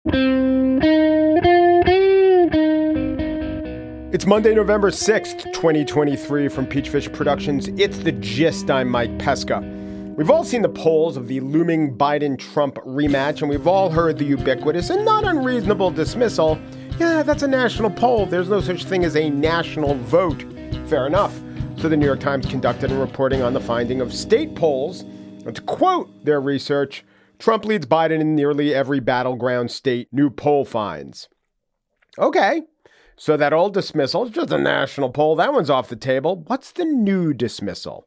It's Monday, November 6th, 2023 from Peachfish Productions. It's The Gist. I'm Mike Pesca. We've all seen the polls of the looming Biden-Trump rematch, and we've all heard the ubiquitous and not unreasonable dismissal. Yeah, that's a national poll. There's no such thing as a national vote. Fair enough. So the New York Times conducted a reporting on the finding of state polls. And to quote their research, Trump leads Biden in nearly every battleground state, new poll finds. Okay. So that old dismissal is just a national poll. That one's off the table. What's the new dismissal?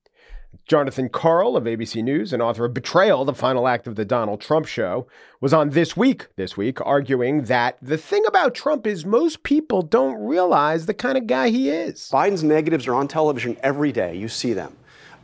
Jonathan Karl of ABC News and author of Betrayal, the Final Act of the Donald Trump Show, was on This Week, arguing that the thing about Trump is most people don't realize the kind of guy he is. Biden's negatives are on television every day. You see them.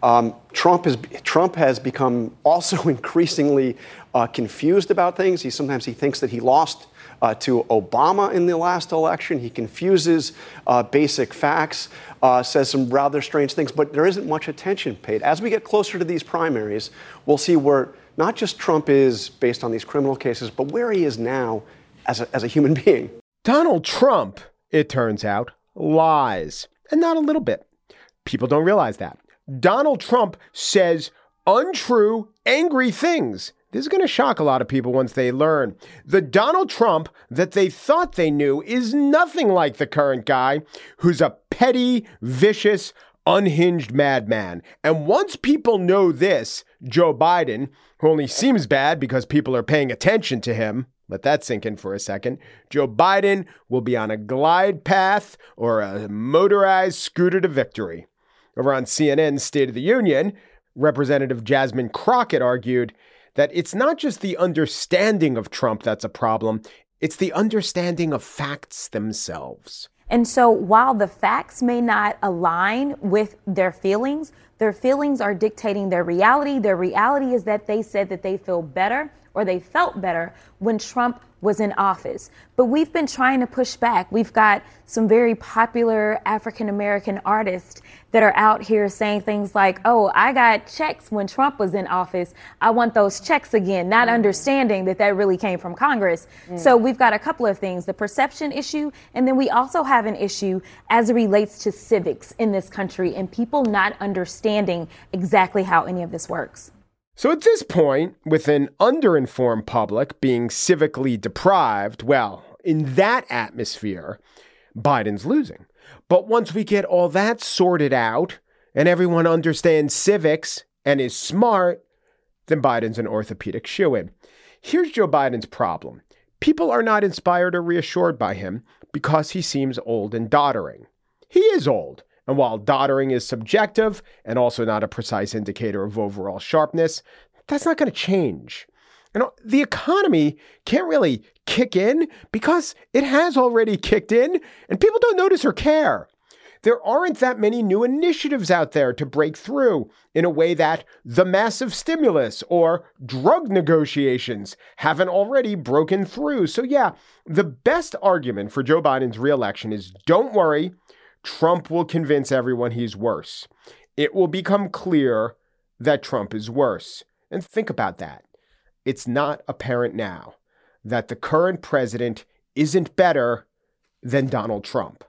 Trump has become also increasingly confused about things. Sometimes he thinks that he lost to Obama in the last election. He confuses basic facts, says some rather strange things, but there isn't much attention paid. As we get closer to these primaries, we'll see where not just Trump is based on these criminal cases, but where he is now as a human being. Donald Trump, it turns out, lies, and not a little bit. People don't realize that. Donald Trump says untrue, angry things. This is going to shock a lot of people once they learn. The Donald Trump that they thought they knew is nothing like the current guy who's a petty, vicious, unhinged madman. And once people know this, Joe Biden, who only seems bad because people are paying attention to him, let that sink in for a second, Joe Biden will be on a glide path or a motorized scooter to victory. Over on CNN's State of the Union, Representative Jasmine Crockett argued that it's not just the understanding of Trump that's a problem, it's the understanding of facts themselves. And so while the facts may not align with their feelings are dictating their reality. Their reality is that they said that they feel better or they felt better when Trump was in office. But we've been trying to push back. We've got some very popular African-American artists that are out here saying things like, oh, I got checks when Trump was in office. I want those checks again, not understanding that that really came from Congress. So we've got a couple of things, the perception issue, and then we also have an issue as it relates to civics in this country and people not understanding exactly how any of this works. So at this point, with an underinformed public being civically deprived, well, in that atmosphere, Biden's losing. But once we get all that sorted out and everyone understands civics and is smart, then Biden's an orthopedic shoo-in. Here's Joe Biden's problem. People are not inspired or reassured by him because he seems old and doddering. He is old. And while doddering is subjective and also not a precise indicator of overall sharpness, that's not going to change. And the economy can't really kick in because it has already kicked in and people don't notice or care. There aren't that many new initiatives out there to break through in a way that the massive stimulus or drug negotiations haven't already broken through. So yeah, the best argument for Joe Biden's reelection is don't worry, Trump will convince everyone he's worse. It will become clear that Trump is worse. And think about that. It's not apparent now that the current president isn't better than Donald Trump.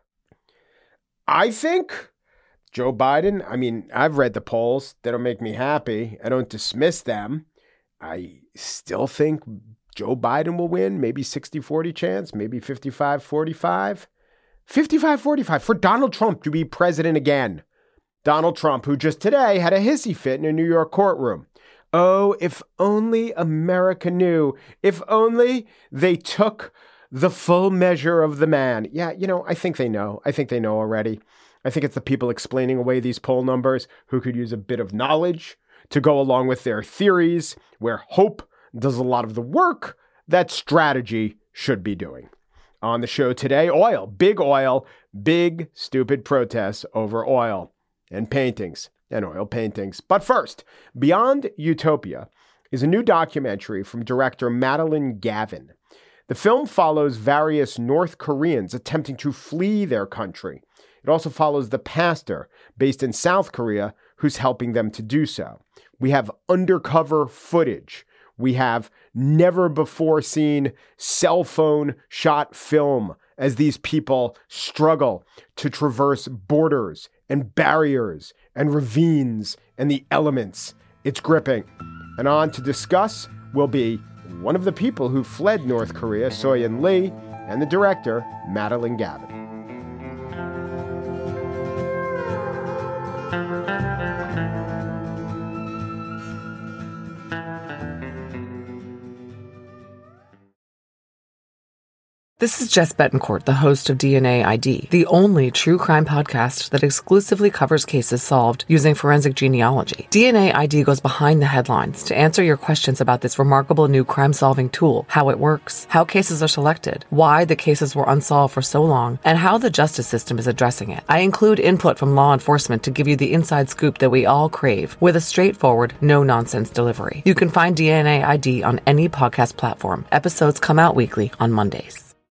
I think Joe Biden, I've read the polls. They don't make me happy. I don't dismiss them. I still think Joe Biden will win, maybe 60-40 chance, maybe 55-45. 55-45 for Donald Trump to be president again. Donald Trump, who just today had a hissy fit in a New York courtroom. Oh, if only America knew. If only they took the full measure of the man. Yeah, I think they know. I think they know already. I think it's the people explaining away these poll numbers who could use a bit of knowledge to go along with their theories, where hope does a lot of the work that strategy should be doing. On the show today, oil, big stupid protests over oil and paintings and oil paintings. But first, Beyond Utopia is a new documentary from director Madeline Gavin. The film follows various North Koreans attempting to flee their country. It also follows the pastor based in South Korea who's helping them to do so. We have undercover footage We have never before seen cell phone shot film as these people struggle to traverse borders and barriers and ravines and the elements. It's gripping. And on to discuss will be one of the people who fled North Korea, So-Yeon Lee, and the director, Madeline Gavin. This is Jess Betancourt, the host of DNA ID, the only true crime podcast that exclusively covers cases solved using forensic genealogy. DNA ID goes behind the headlines to answer your questions about this remarkable new crime-solving tool, how it works, how cases are selected, why the cases were unsolved for so long, and how the justice system is addressing it. I include input from law enforcement to give you the inside scoop that we all crave with a straightforward, no-nonsense delivery. You can find DNA ID on any podcast platform. Episodes come out weekly on Mondays.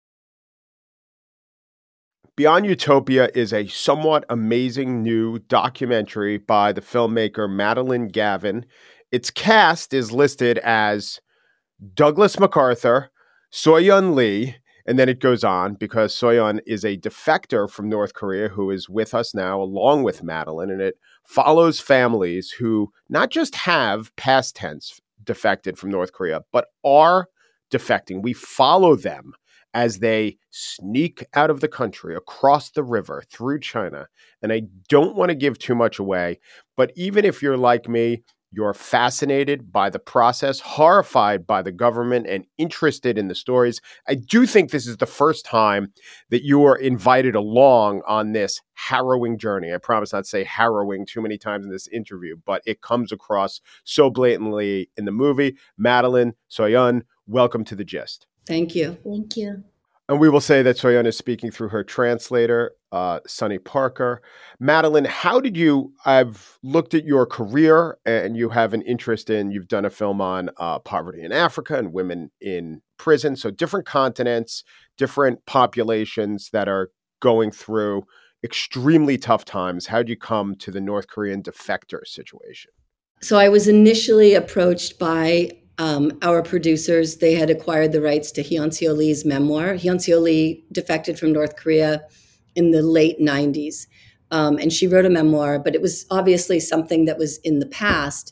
Beyond Utopia is a somewhat amazing new documentary by the filmmaker Madeline Gavin. Its cast is listed as Douglas MacArthur, So-Yeon Lee, and then it goes on because So-Yeon is a defector from North Korea who is with us now along with Madeline, and it follows families who not just have past tense defected from North Korea, but are defecting. We follow them as they sneak out of the country, across the river, through China. And I don't want to give too much away, but even if you're like me, you're fascinated by the process, horrified by the government, and interested in the stories, I do think this is the first time that you are invited along on this harrowing journey. I promise not to say harrowing too many times in this interview, but it comes across so blatantly in the movie. Madeline, So-Yeon, welcome to The Gist. Thank you. Thank you. And we will say that So-Yeon is speaking through her translator, Sunny Parker. Madeline, how did you, I've looked at your career and you have an interest in, you've done a film on poverty in Africa and women in prison. So different continents, different populations that are going through extremely tough times. How did you come to the North Korean defector situation? So I was initially approached by our producers. They had acquired the rights to Hyun-Seo Lee's memoir. Hyun-Seo Lee defected from North Korea in the late 90s. And she wrote a memoir, but it was obviously something that was in the past.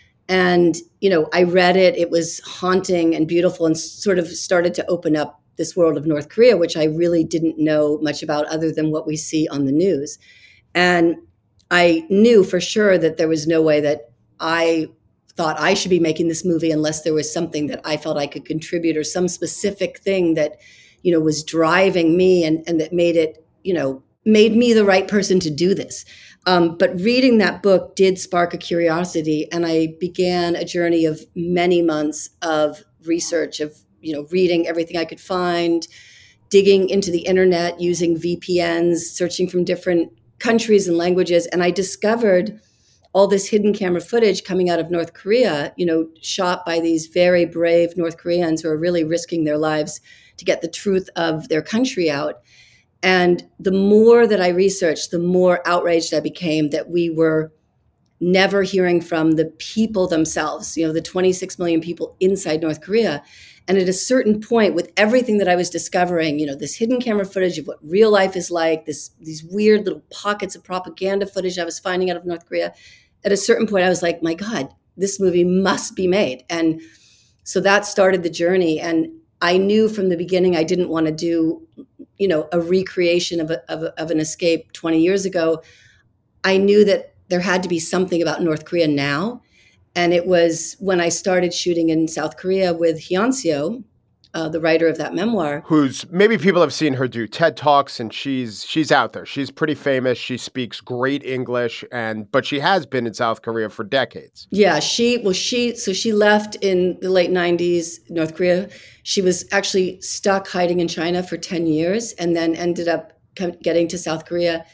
And, you know, I read it. It was haunting and beautiful and sort of started to open up this world of North Korea, which I really didn't know much about other than what we see on the news. And I knew for sure that there was no way that I thought I should be making this movie unless there was something that I felt I could contribute or some specific thing that, you know, was driving me and that made it, you know, made me the right person to do this. But reading that book did spark a curiosity, and I began a journey of many months of research, of, you know, reading everything I could find, digging into the internet, using VPNs, searching from different countries and languages. And I discovered all this hidden camera footage coming out of North Korea, you know, shot by these very brave North Koreans who are really risking their lives to get the truth of their country out. And the more that I researched, the more outraged I became that we were never hearing from the people themselves, you know, the 26 million people inside North Korea. And at a certain point, with everything that I was discovering, you know, this hidden camera footage of what real life is like, these weird little pockets of propaganda footage I was finding out of North Korea, at a certain point, I was like, my God, this movie must be made. And so that started the journey. And I knew from the beginning I didn't want to do, you know, a recreation of an escape 20 years ago. I knew that there had to be something about North Korea now. And it was when I started shooting in South Korea with Hyun-Seo, the writer of that memoir. Who's, maybe people have seen her do TED Talks, and she's out there. She's pretty famous. She speaks great English, but she has been in South Korea for decades. Yeah, she left in the late 90s, North Korea. She was actually stuck hiding in China for 10 years and then ended up getting to South Korea.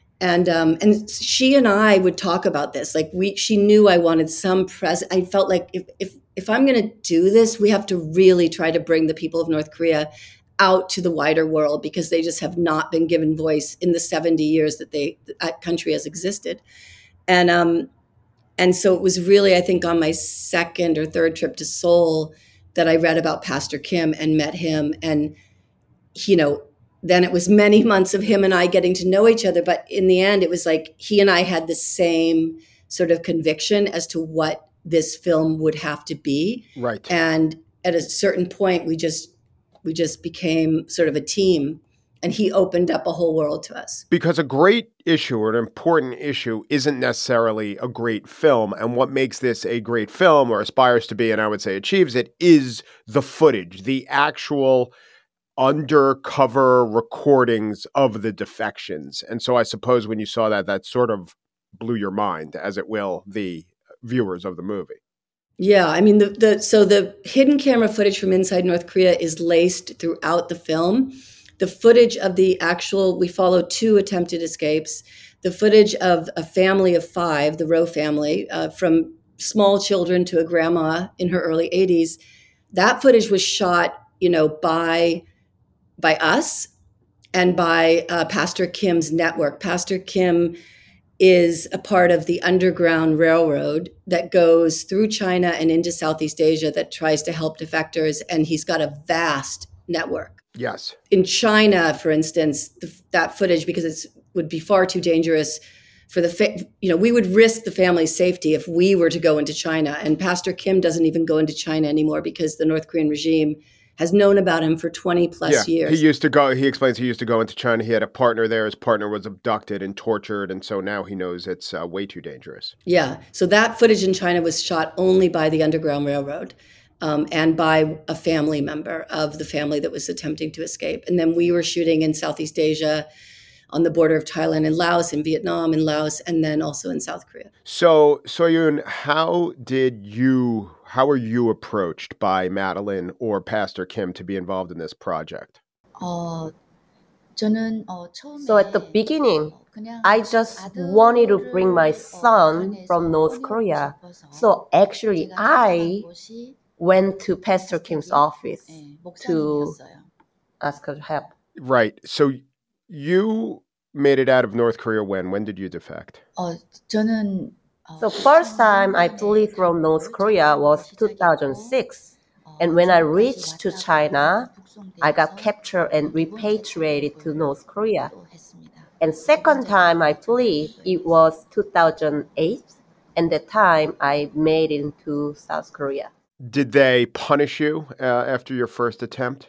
And she and I would talk about this. Like she knew I wanted some presence. I felt like if I'm going to do this, we have to really try to bring the people of North Korea out to the wider world because they just have not been given voice in the 70 years that that country has existed. And And so it was really, I think, on my second or third trip to Seoul that I read about Pastor Kim and met him. And, then it was many months of him and I getting to know each other. But in the end, it was like he and I had the same sort of conviction as to what this film would have to be. Right. And at a certain point, we just became sort of a team. And he opened up a whole world to us. Because a great issue or an important issue isn't necessarily a great film. And what makes this a great film, or aspires to be, and I would say achieves it, is the footage, the actual undercover recordings of the defections. And so I suppose when you saw that, that sort of blew your mind, as it will the viewers of the movie. Yeah, I mean, so the hidden camera footage from inside North Korea is laced throughout the film. The footage of the actual, we follow 2 attempted escapes. The footage of a family of 5, the Rowe family, from small children to a grandma in her early 80s. That footage was shot, by us and by Pastor Kim's network. Pastor Kim is a part of the Underground Railroad that goes through China and into Southeast Asia that tries to help defectors, and he's got a vast network. Yes. In China, for instance, that footage, because it would be far too dangerous for we would risk the family's safety if we were to go into China. And Pastor Kim doesn't even go into China anymore because the North Korean regime has known about him for 20 plus years. He explains he used to go into China. He had a partner there. His partner was abducted and tortured. And so now he knows it's way too dangerous. Yeah. So that footage in China was shot only by the Underground Railroad. And by a family member of the family that was attempting to escape. And then we were shooting in Southeast Asia on the border of Thailand and Laos, in Vietnam and Laos, and then also in South Korea. So, Soyun, how were you approached by Madeline or Pastor Kim to be involved in this project? So at the beginning, I just wanted to bring my son from North Korea. So actually, I went to Pastor Kim's office to ask her help. Right. So you made it out of North Korea when? When did you defect? So first time I flew from North Korea was 2006. And when I reached to China, I got captured and repatriated to North Korea. And second time I flew, it was 2008. And that time I made it into South Korea. Did they punish you after your first attempt?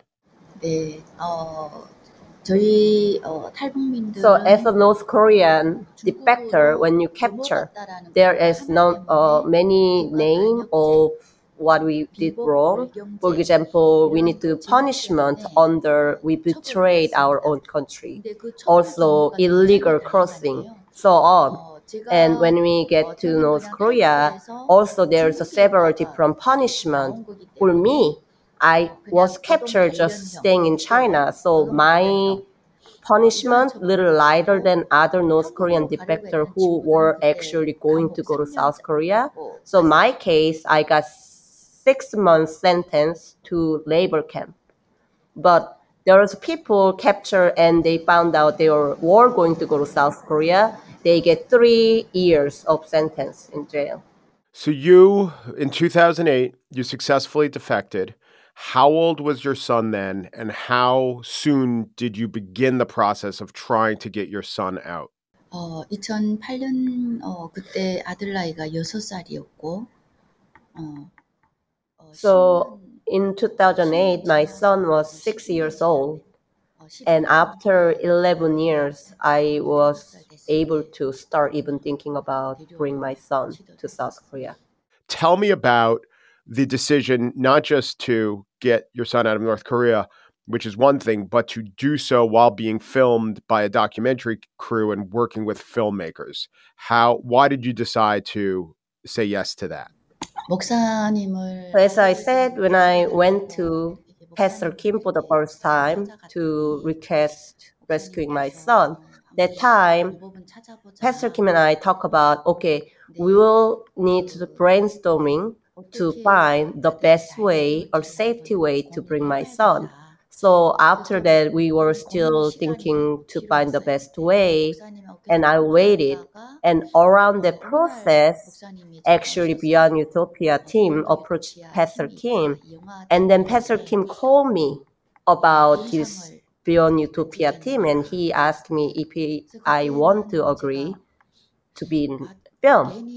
So as a North Korean defector, when you capture, there is many names of what we did wrong. For example, we need to punishment under we betrayed our own country. Also illegal crossing, so on. And when we get to North Korea, also there's a severity from punishment. For me, I was captured just staying in China, so my punishment little lighter than other North Korean defectors who were actually going to go to South Korea. So my case, I got 6 months sentence to labor camp. But there was people captured and they found out they were going to go to South Korea. They get 3 years of sentence in jail. So you, in 2008, you successfully defected. How old was your son then, and how soon did you begin the process of trying to get your son out? 2008년 그때 아들 나이가 6살이었고 So in 2008, my son was 6 years old. And after 11 years, I was able to start even thinking about bring my son to South Korea. Tell me about the decision not just to get your son out of North Korea, which is one thing, but to do so while being filmed by a documentary crew and working with filmmakers. Why did you decide to say yes to that? So as I said, when I went to Pastor Kim for the first time to request rescuing my son, that time, Pastor Kim and I talk about, okay, we will need to brainstorming to find the best way or safety way to bring my son. So after that, we were still thinking to find the best way, and I waited. And around the process, actually Beyond Utopia team approached Pastor Kim, and then Pastor Kim called me about this Beyond Utopia team, and he asked me if I want to agree to be in film.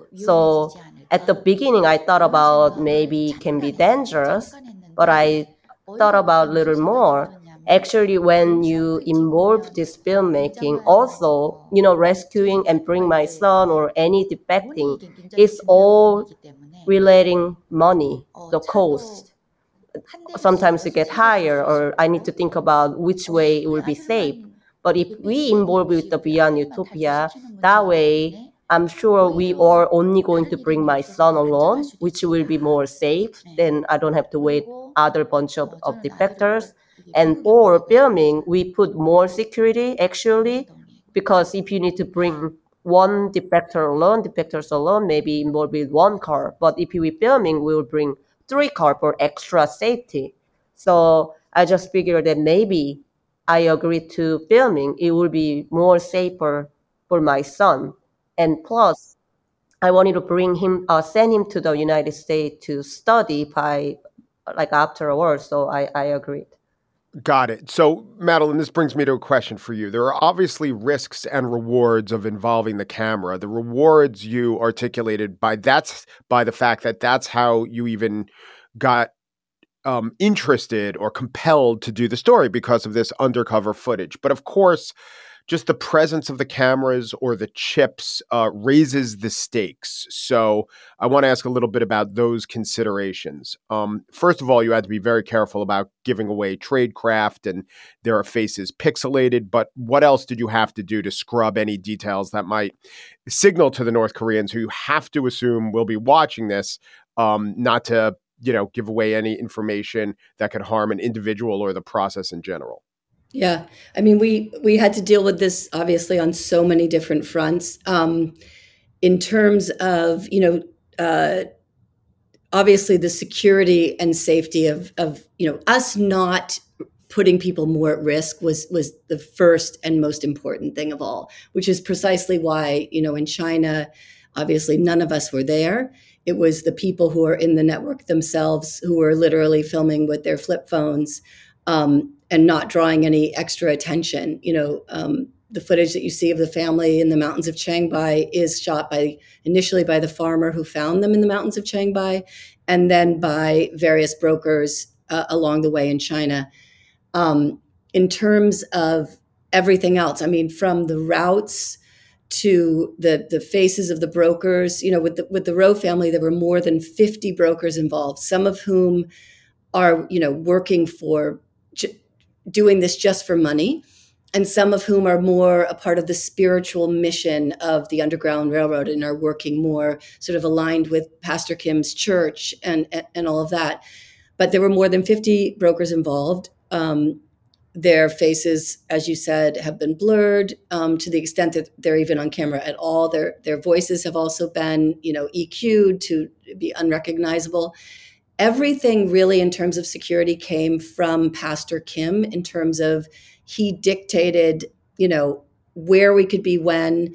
So at the beginning, I thought about maybe it can be dangerous, but I thought about a little more. Actually, when you involve this filmmaking, also, rescuing and bring my son or any defecting, it's all relating money, the cost. Sometimes it get higher, or I need to think about which way it will be safe. But if we involve with the Beyond Utopia, that way, I'm sure we are only going to bring my son alone, which will be more safe. Then I don't have to wait other bunch of defectors. And for filming, we put more security actually, because if you need to bring one defectors alone, maybe involved with one car. But if we filming, we will bring 3 car for extra safety. So I just figured that maybe I agreed to filming. It will be more safer for my son. And plus, I wanted to send him to the United States to study afterwards. So I agreed. Got it. So, Madeline, this brings me to a question for you. There are obviously risks and rewards of involving the camera. The rewards you articulated by the fact that that's how you even got interested or compelled to do the story, because of this undercover footage. But of course, just the presence of the cameras or the chips raises the stakes. So I want to ask a little bit about those considerations. First of all, you had to be very careful about giving away tradecraft, and there are faces pixelated. But what else did you have to do to scrub any details that might signal to the North Koreans, who you have to assume will be watching this, not to give away any information that could harm an individual or the process in general? Yeah, I mean, we had to deal with this obviously on so many different fronts. In terms of obviously the security and safety of us not putting people more at risk was the first and most important thing of all, which is precisely why in China, obviously none of us were there. It was the people who are in the network themselves who were literally filming with their flip phones. And not drawing any extra attention. The footage that you see of the family in the mountains of Chiangbai is shot initially by the farmer who found them in the mountains of Chiangbai, and then by various brokers along the way in China. In terms of everything else, I mean, from the routes to the faces of the brokers, with the Rowe family, there were more than 50 brokers involved, some of whom are, working for doing this just for money, and some of whom are more a part of the spiritual mission of the Underground Railroad and are working more sort of aligned with Pastor Kim's church and all of that. But there were more than 50 brokers involved. Their faces, as you said, have been blurred to the extent that they're even on camera at all. Their voices have also been, EQ'd to be unrecognizable. Everything really in terms of security came from Pastor Kim, in terms of he dictated, where we could be when,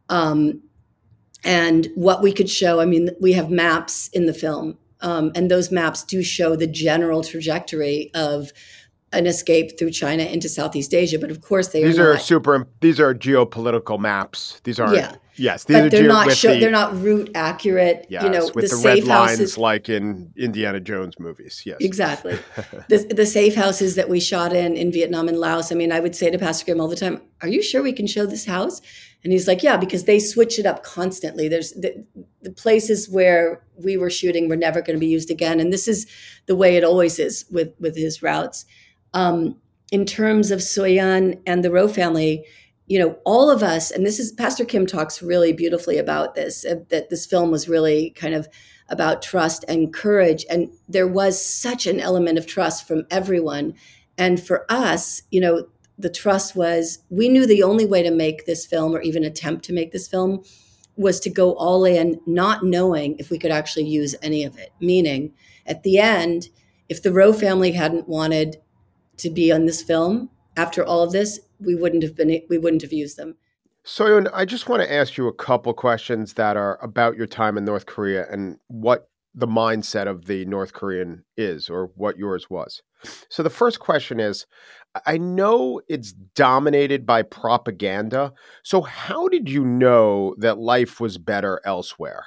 and what we could show. I mean, we have maps in the film, and those maps do show the general trajectory of an escape through China into Southeast Asia. But of course, these are geopolitical maps. These aren't. Yeah. Yes, but they're not route accurate. Yes, with the red lines like in Indiana Jones movies. Yes, exactly. the safe houses that we shot in Vietnam and Laos. I mean, I would say to Pastor Kim all the time, "Are you sure we can show this house?" And he's like, "Yeah, because they switch it up constantly. There's the places where we were shooting were never going to be used again, and this is the way it always is with his routes." In terms of Soyan and the Rowe family, all of us, and this is Pastor Kim talks really beautifully about this, that this film was really kind of about trust and courage. And there was such an element of trust from everyone. And for us, the trust was, we knew the only way to make this film or even attempt to make this film was to go all in, not knowing if we could actually use any of it. Meaning, at the end, if the Rowe family hadn't wanted to be on this film. After all of this, we wouldn't have used them. Soyeon, I just want to ask you a couple questions that are about your time in North Korea and what the mindset of the North Korean is, or what yours was. So the first question is, I know it's dominated by propaganda. So how did you know that life was better elsewhere?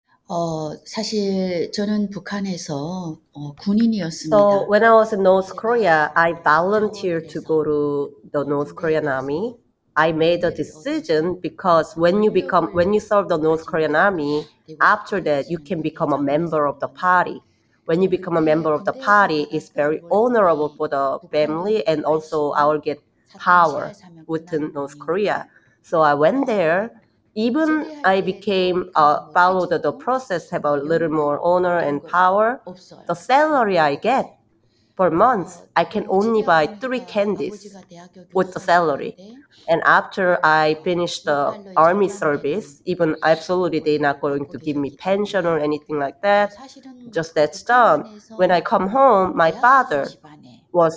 사실 저는 북한에서 군인이었습니다. So when I was in North Korea, I volunteered to go to the North Korean army. I made a decision because when you serve the North Korean army, after that you can become a member of the party. When you become a member of the party, it's very honorable for the family, and also I will get power within North Korea. So I went there. Even I followed the process, have a little more honor and power. The salary I get per month, I can only buy 3 candies with the salary. And after I finish the army service, even absolutely they're not going to give me pension or anything like that. Just that's done. When I come home, my father was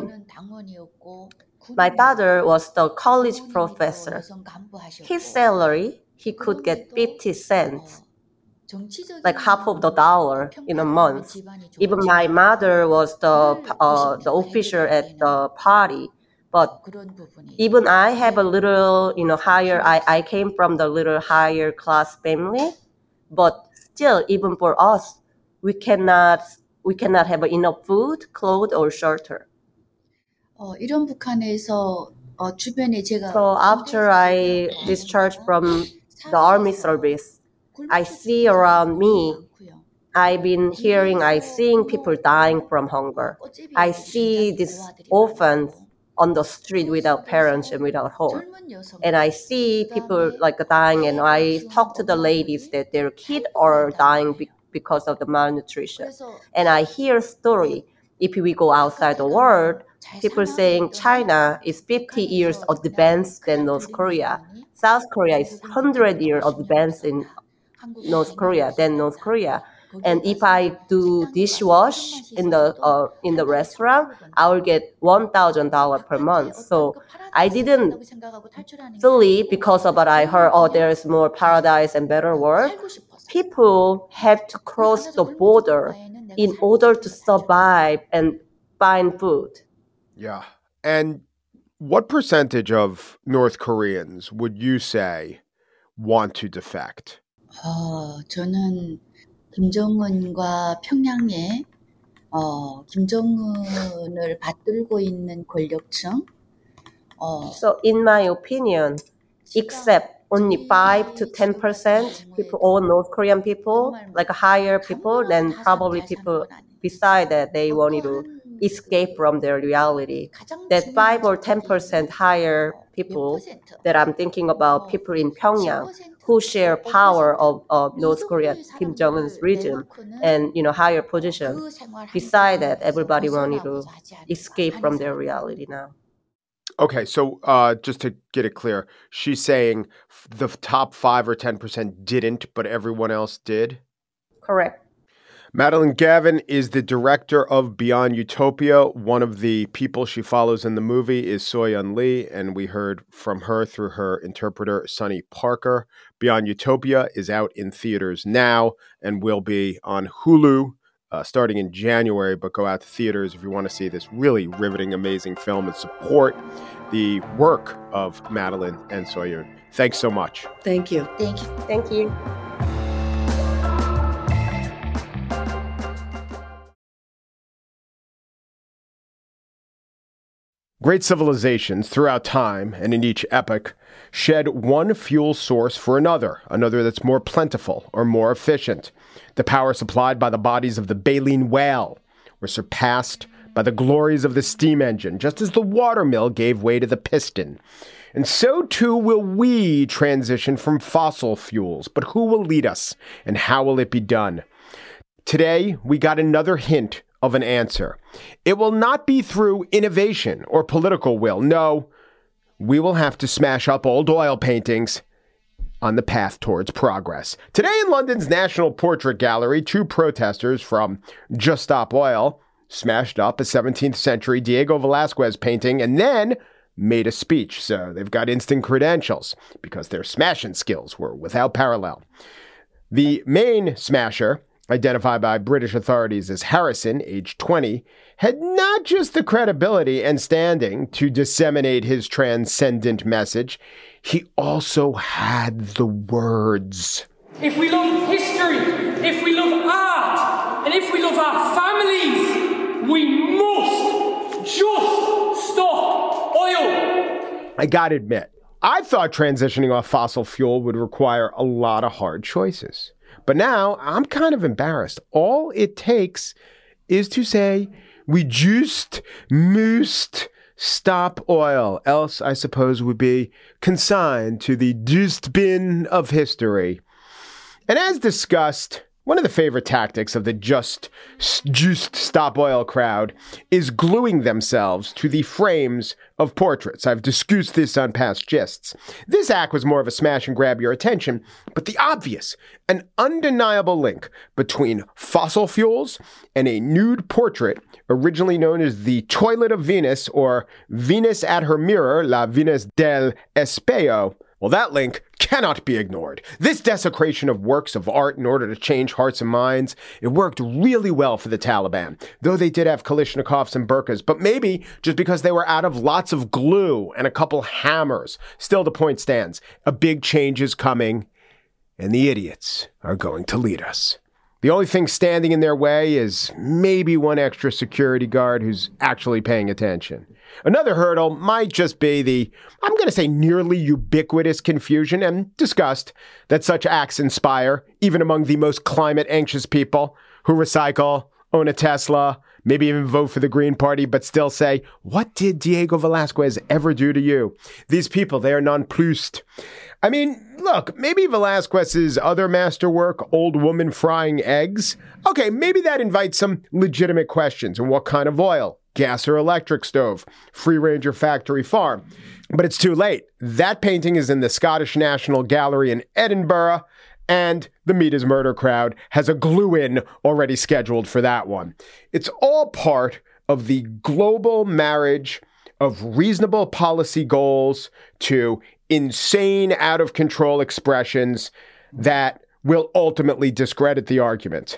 the college professor. His salary, he could get 50 cents, like half of the dollar in a month. Even my mother was the official at the party. But even I have a little, higher, I came from the little higher class family. But still, even for us, we cannot have enough food, clothes, or shelter. 이런 북한에서 주변에 제가 So after I discharged from the army service, I see around me, I seeing people dying from hunger. I see these orphans on the street without parents and without home. And I see people dying, and I talk to the ladies that their kids are dying because of the malnutrition. And I hear story, if we go outside the world, people saying China is 50 years advanced than North Korea. South Korea is 100 years advanced in North Korea. And if I do dishwash in the restaurant, I will get $1,000 per month. So I didn't fully, because of what I heard, there is more paradise and better world. People have to cross the border in order to survive and find food. Yeah. And what percentage of North Koreans would you say want to defect? 저는 김정은과 평양에 김정은을 받들고 있는 권력층. So in my opinion, except only 5 to 10% people, all North Korean people, like higher people, then probably people beside that they wanted to escape from their reality. That 5 or 10% higher people that I'm thinking about, people in Pyongyang who share power of North Korea, Kim Jong-un's regime, and higher position. Beside that, everybody wanted to escape from their reality now. Okay, so just to get it clear, she's saying the top 5 or 10% didn't, but everyone else did? Correct. Madeline Gavin is the director of Beyond Utopia. One of the people she follows in the movie is Soyeon Lee, and we heard from her through her interpreter, Sunny Parker. Beyond Utopia is out in theaters now and will be on Hulu starting in January, but go out to theaters if you want to see this really riveting, amazing film and support the work of Madeline and Soyeon. Thanks so much. Thank you. Thank you. Thank you. Great civilizations throughout time and in each epoch shed one fuel source for another that's more plentiful or more efficient. The power supplied by the bodies of the baleen whale were surpassed by the glories of the steam engine, just as the watermill gave way to the piston. And so too will we transition from fossil fuels. But who will lead us, and how will it be done? Today, we got another hint of an answer. It will not be through innovation or political will. No, we will have to smash up old oil paintings on the path towards progress. Today in London's National Portrait Gallery, 2 protesters from Just Stop Oil smashed up a 17th century Diego Velázquez painting, and then made a speech. So they've got instant credentials because their smashing skills were without parallel. The main smasher, identified by British authorities as Harrison, age 20, had not just the credibility and standing to disseminate his transcendent message, he also had the words. If we love history, if we love art, and if we love our families, we must just stop oil. I gotta admit, I thought transitioning off fossil fuel would require a lot of hard choices. But now I'm kind of embarrassed. All it takes is to say, we just must stop oil. Else, I suppose, would be consigned to the dustbin of history. And as discussed, one of the favorite tactics of the just stop oil crowd is gluing themselves to the frames of portraits. I've discussed this on past gists. This act was more of a smash and grab your attention, but the obvious and undeniable link between fossil fuels and a nude portrait, originally known as the Toilet of Venus or Venus at her mirror, La Venus del Espejo. Well, that link cannot be ignored. This desecration of works of art in order to change hearts and minds, it worked really well for the Taliban, though they did have Kalashnikovs and burqas, but maybe just because they were out of lots of glue and a couple hammers. Still, the point stands. A big change is coming, and the idiots are going to lead us. The only thing standing in their way is maybe one extra security guard who's actually paying attention. Another hurdle might just be the, I'm going to say, nearly ubiquitous confusion and disgust that such acts inspire, even among the most climate-anxious people who recycle, own a Tesla, maybe even vote for the Green Party, but still say, what did Diego Velázquez ever do to you? These people, they are nonplussed. I mean, look, maybe Velázquez's other masterwork, Old Woman Frying Eggs, okay, maybe that invites some legitimate questions. And what kind of oil? Gas or electric stove? Free range or factory farm? But it's too late. That painting is in the Scottish National Gallery in Edinburgh, and the Meat is Murder crowd has a glue-in already scheduled for that one. It's all part of the global marriage of reasonable policy goals to insane, out-of-control expressions that will ultimately discredit the argument.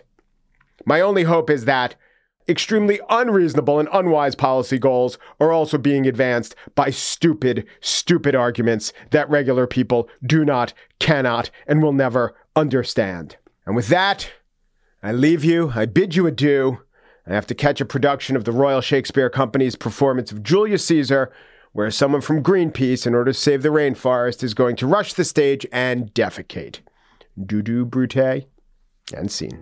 My only hope is that extremely unreasonable and unwise policy goals are also being advanced by stupid arguments that regular people do not, cannot, and will never understand. And with that, I leave you. I bid you adieu. I have to catch a production of the Royal Shakespeare Company's performance of Julius Caesar, where someone from Greenpeace, in order to save the rainforest, is going to rush the stage and defecate. Dudu brute, and scene.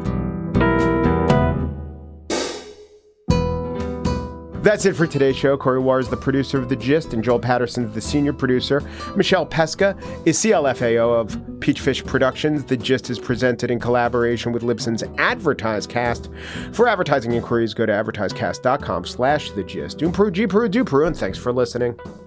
That's it for today's show. Corey War is the producer of The Gist, and Joel Patterson is the senior producer. Michelle Pesca is CLFAO of Peachfish Productions. The Gist is presented in collaboration with Libsyn's AdvertiseCast. For advertising inquiries, go to advertisecast.com/thegist. Doom Peru, G Peru, Do Peru, and thanks for listening.